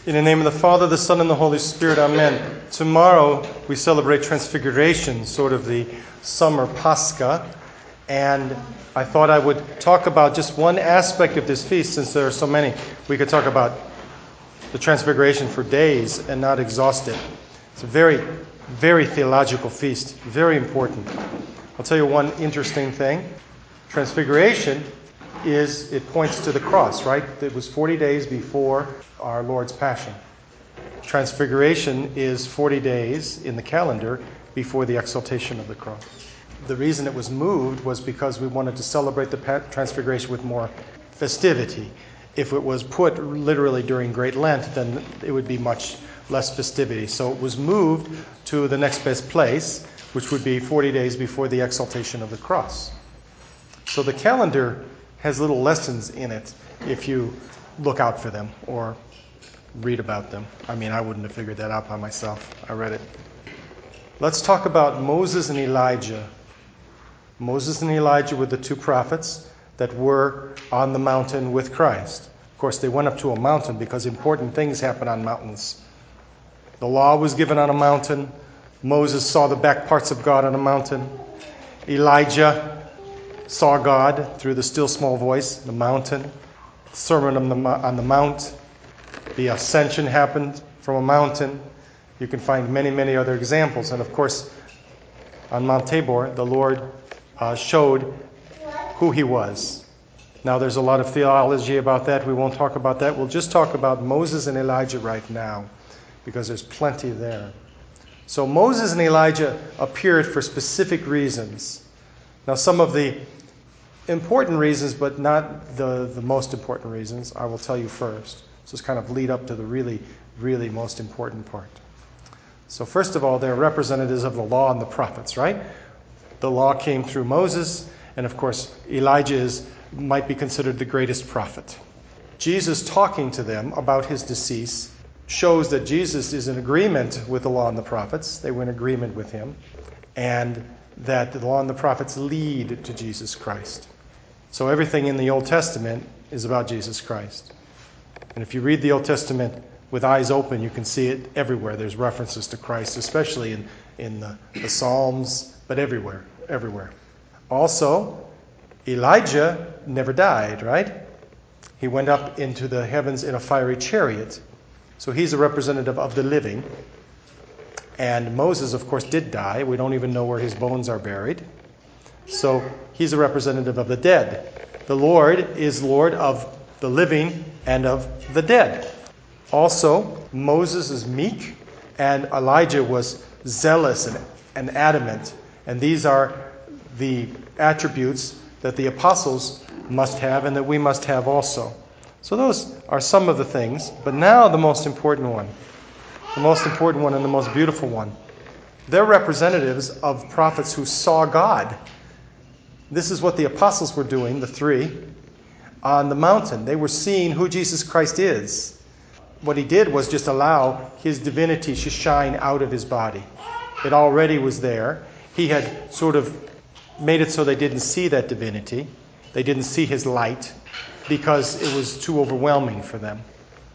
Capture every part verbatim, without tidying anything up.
In the name of the Father, the Son, and the Holy Spirit, amen. Tomorrow we celebrate Transfiguration, sort of the summer Pascha, and I thought I would talk about just one aspect of this feast, since there are so many. We could talk about the Transfiguration for days and not exhaust it. It's a very, very theological feast, very important. I'll tell you one interesting thing. Transfiguration is, it points to the cross, right? It was forty days before our Lord's Passion. Transfiguration is forty days in the calendar before the exaltation of the cross. The reason it was moved was because we wanted to celebrate the Transfiguration with more festivity. If it was put literally during Great Lent, then it would be much less festivity. So it was moved to the next best place, which would be forty days before the exaltation of the cross. So the calendar has little lessons in it if you look out for them or read about them. I mean, I wouldn't have figured that out by myself. I read it. Let's talk about Moses and Elijah. Moses and Elijah were the two prophets that were on the mountain with Christ. Of course, they went up to a mountain because important things happen on mountains. The law was given on a mountain. Moses saw the back parts of God on a mountain. Elijah saw God through the still small voice, the mountain. The Sermon on the, on the Mount. The ascension happened from a mountain. You can find many, many other examples. And of course, on Mount Tabor, the Lord uh, showed who he was. Now, there's a lot of theology about that. We won't talk about that. We'll just talk about Moses and Elijah right now, because there's plenty there. So Moses and Elijah appeared for specific reasons. Now, some of the important reasons, but not the, the most important reasons, I will tell you first. So it's kind of lead up to the really, really most important part. So first of all, they're representatives of the law and the prophets, right? The law came through Moses, and of course, Elijah is, might be considered the greatest prophet. Jesus talking to them about his decease shows that Jesus is in agreement with the law and the prophets. They were in agreement with him. And that the law and the prophets lead to Jesus Christ. So everything in the Old Testament is about Jesus Christ. And if you read the Old Testament with eyes open, you can see it everywhere. There's references to Christ, especially in, in the, the Psalms, but everywhere, everywhere. Also, Elijah never died, right? He went up into the heavens in a fiery chariot. So he's a representative of the living. And Moses, of course, did die. We don't even know where his bones are buried. So he's a representative of the dead. The Lord is Lord of the living and of the dead. Also, Moses is meek, and Elijah was zealous and, and adamant. And these are the attributes that the apostles must have and that we must have also. So those are some of the things. But now the most important one. The most important one and the most beautiful one. They're representatives of prophets who saw God. This is what the apostles were doing, the three, on the mountain. They were seeing who Jesus Christ is. What he did was just allow his divinity to shine out of his body. It already was there. He had sort of made it so they didn't see that divinity. They didn't see his light because it was too overwhelming for them.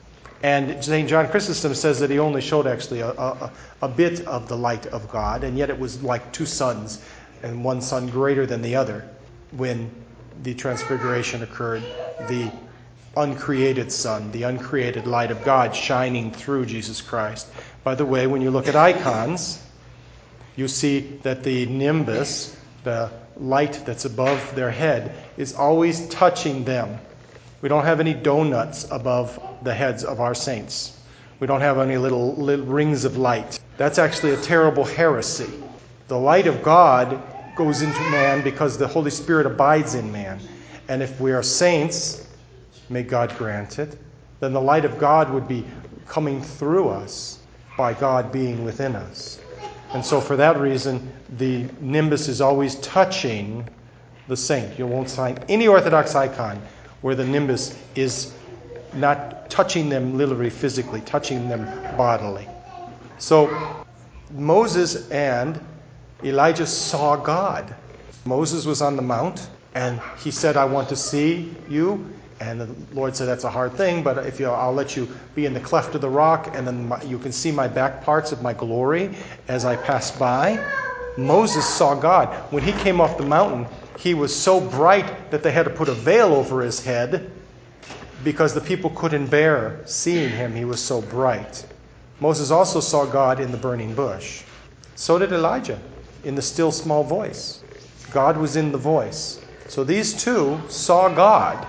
And Saint John Chrysostom says that he only showed actually a, a, a bit of the light of God, and yet it was like two suns, and one sun greater than the other when the transfiguration occurred. The uncreated sun, the uncreated light of God shining through Jesus Christ. By the way, when you look at icons, you see that the nimbus, the light that's above their head, is always touching them. We don't have any donuts above the heads of our saints. We don't have any little, little rings of light. That's actually a terrible heresy. The light of God goes into man because the Holy Spirit abides in man. And if we are saints, may God grant it, then the light of God would be coming through us by God being within us. And so for that reason, the nimbus is always touching the saint. You won't find any Orthodox icon where the nimbus is not touching them literally, physically, touching them bodily. So Moses and Elijah saw God. Moses was on the mount, and he said, I want to see you. And the Lord said, that's a hard thing, but if you, I'll let you be in the cleft of the rock, and then my, you can see my back parts of my glory as I pass by. Moses saw God. When he came off the mountain, he was so bright that they had to put a veil over his head because the people couldn't bear seeing him. He was so bright. Moses also saw God in the burning bush. So did Elijah, in the still small voice. God was in the voice. So these two saw God.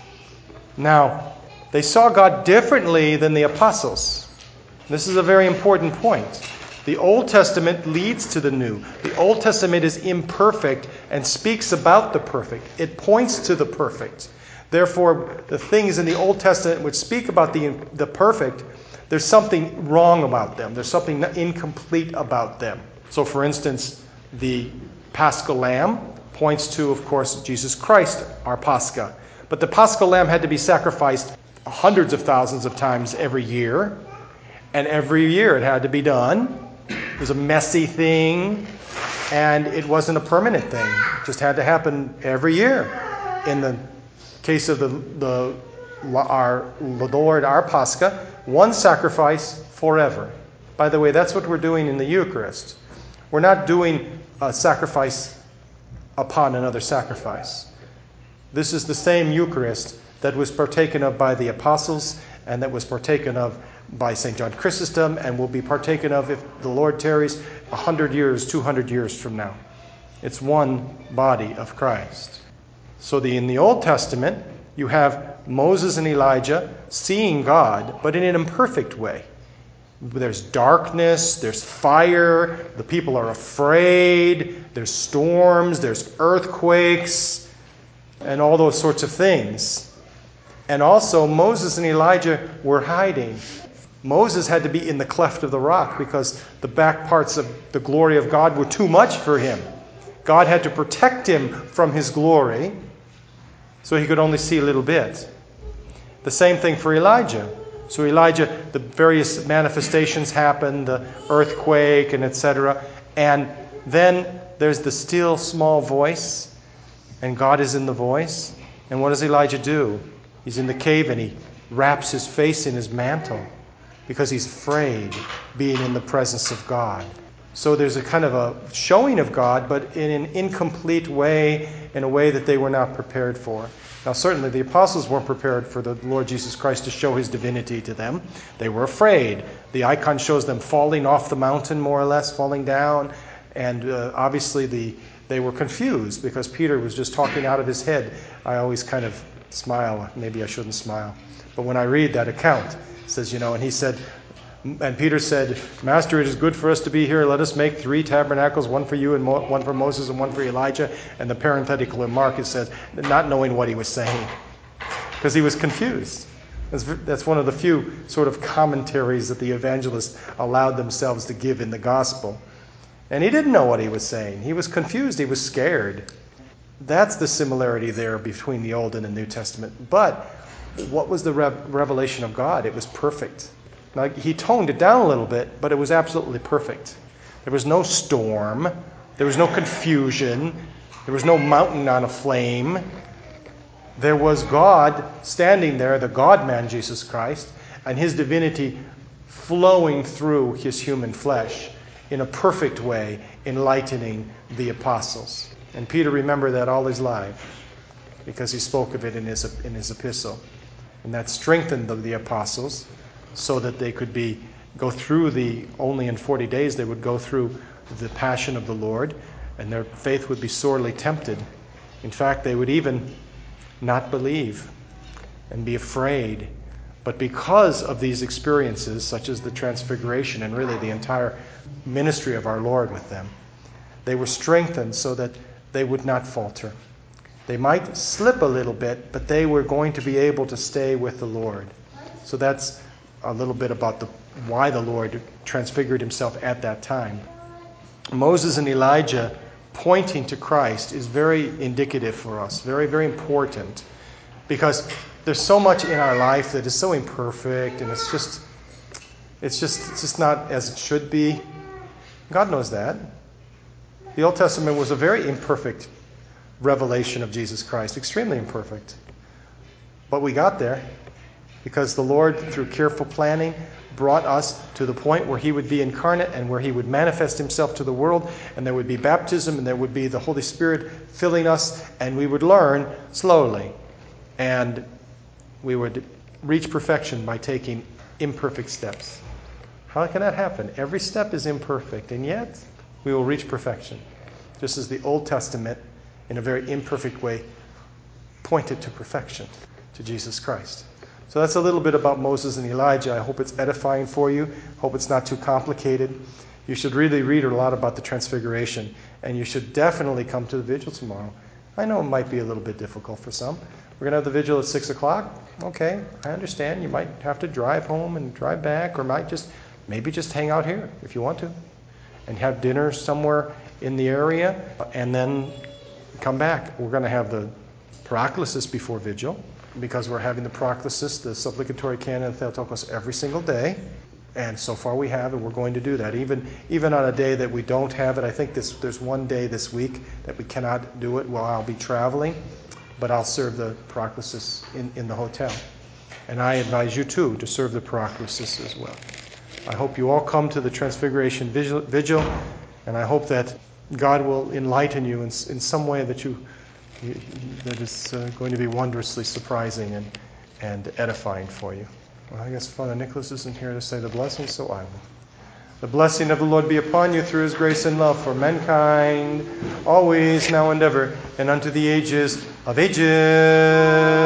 Now, they saw God differently than the apostles. This is a very important point. The Old Testament leads to the New. The Old Testament is imperfect and speaks about the perfect. It points to the perfect. Therefore, the things in the Old Testament which speak about the, the perfect, there's something wrong about them. There's something incomplete about them. So, for instance, the Paschal Lamb points to, of course, Jesus Christ, our Pascha. But the Paschal Lamb had to be sacrificed hundreds of thousands of times every year. And every year it had to be done. It was a messy thing. And it wasn't a permanent thing. It just had to happen every year. In the case of the, the our Lord, our Pascha, one sacrifice forever. By the way, that's what we're doing in the Eucharist. We're not doing a sacrifice upon another sacrifice. This is the same Eucharist that was partaken of by the apostles and that was partaken of by Saint John Chrysostom and will be partaken of, if the Lord tarries, one hundred years, two hundred years from now. It's one body of Christ. So the, in the Old Testament, you have Moses and Elijah seeing God, but in an imperfect way. There's darkness, there's fire, the people are afraid, there's storms, there's earthquakes, and all those sorts of things. And also, Moses and Elijah were hiding. Moses had to be in the cleft of the rock because the back parts of the glory of God were too much for him. God had to protect him from his glory, so he could only see a little bit. The same thing for Elijah. So Elijah, the various manifestations happen, the earthquake and et cetera. And then there's the still small voice, and God is in the voice. And what does Elijah do? He's in the cave and he wraps his face in his mantle because he's afraid being in the presence of God. So there's a kind of a showing of God, but in an incomplete way, in a way that they were not prepared for. Now, certainly the apostles weren't prepared for the Lord Jesus Christ to show his divinity to them. They were afraid. The icon shows them falling off the mountain, more or less, falling down. And uh, obviously the they were confused because Peter was just talking out of his head. I always kind of smile. Maybe I shouldn't smile. But when I read that account, it says, you know, and he said, and Peter said, Master, it is good for us to be here. Let us make three tabernacles, one for you and mo- one for Moses and one for Elijah. And the parenthetical remark, it says, not knowing what he was saying, because he was confused. That's, that's one of the few sort of commentaries that the evangelists allowed themselves to give in the gospel. And he didn't know what he was saying. He was confused. He was scared. That's the similarity there between the Old and the New Testament. But what was the rev- revelation of God? It was perfect. Now, he toned it down a little bit, but it was absolutely perfect. There was no storm. There was no confusion. There was no mountain on a flame. There was God standing there, the God-man, Jesus Christ, and his divinity flowing through his human flesh in a perfect way, enlightening the apostles. And Peter remembered that all his life because he spoke of it in his, in his epistle. And that strengthened the, the apostles so that they could be go through the, only in forty days they would go through the passion of the Lord, and their faith would be sorely tempted. In fact, they would even not believe and be afraid. But because of these experiences, such as the Transfiguration and really the entire ministry of our Lord with them, they were strengthened so that they would not falter. They might slip a little bit, but they were going to be able to stay with the Lord. So that's a little bit about the why the Lord transfigured himself at that time. Moses and Elijah pointing to Christ is very indicative for us, very, very important, because there's so much in our life that is so imperfect, and it's just, it's just, it's just not as it should be. God knows that. The Old Testament was a very imperfect revelation of Jesus Christ, extremely imperfect. But we got there because the Lord, through careful planning, brought us to the point where he would be incarnate and where he would manifest himself to the world, and there would be baptism, and there would be the Holy Spirit filling us, and we would learn slowly. And we would reach perfection by taking imperfect steps. How can that happen? Every step is imperfect, and yet we will reach perfection. Just as the Old Testament, in a very imperfect way, pointed to perfection, to Jesus Christ. So that's a little bit about Moses and Elijah. I hope it's edifying for you. Hope it's not too complicated. You should really read a lot about the Transfiguration, and you should definitely come to the vigil tomorrow. I know it might be a little bit difficult for some. We're going to have the vigil at six o'clock. Okay, I understand. You might have to drive home and drive back, or might just maybe just hang out here if you want to, and have dinner somewhere in the area, and then come back. We're going to have the Paraclesis before vigil, because we're having the Paraclesis, the supplicatory canon of Theotokos, every single day. And so far we have, and we're going to do that. Even even on a day that we don't have it, I think this, there's one day this week that we cannot do it while I'll be traveling, but I'll serve the Paraclesis in, in the hotel. And I advise you, too, to serve the Paraclesis as well. I hope you all come to the Transfiguration Vigil, vigil and I hope that God will enlighten you in, in some way that you that is uh, going to be wondrously surprising and, and edifying for you. Well, I guess Father Nicholas isn't here to say the blessing, so I will. The blessing of the Lord be upon you through his grace and love for mankind, always, now and ever, and unto the ages of ages.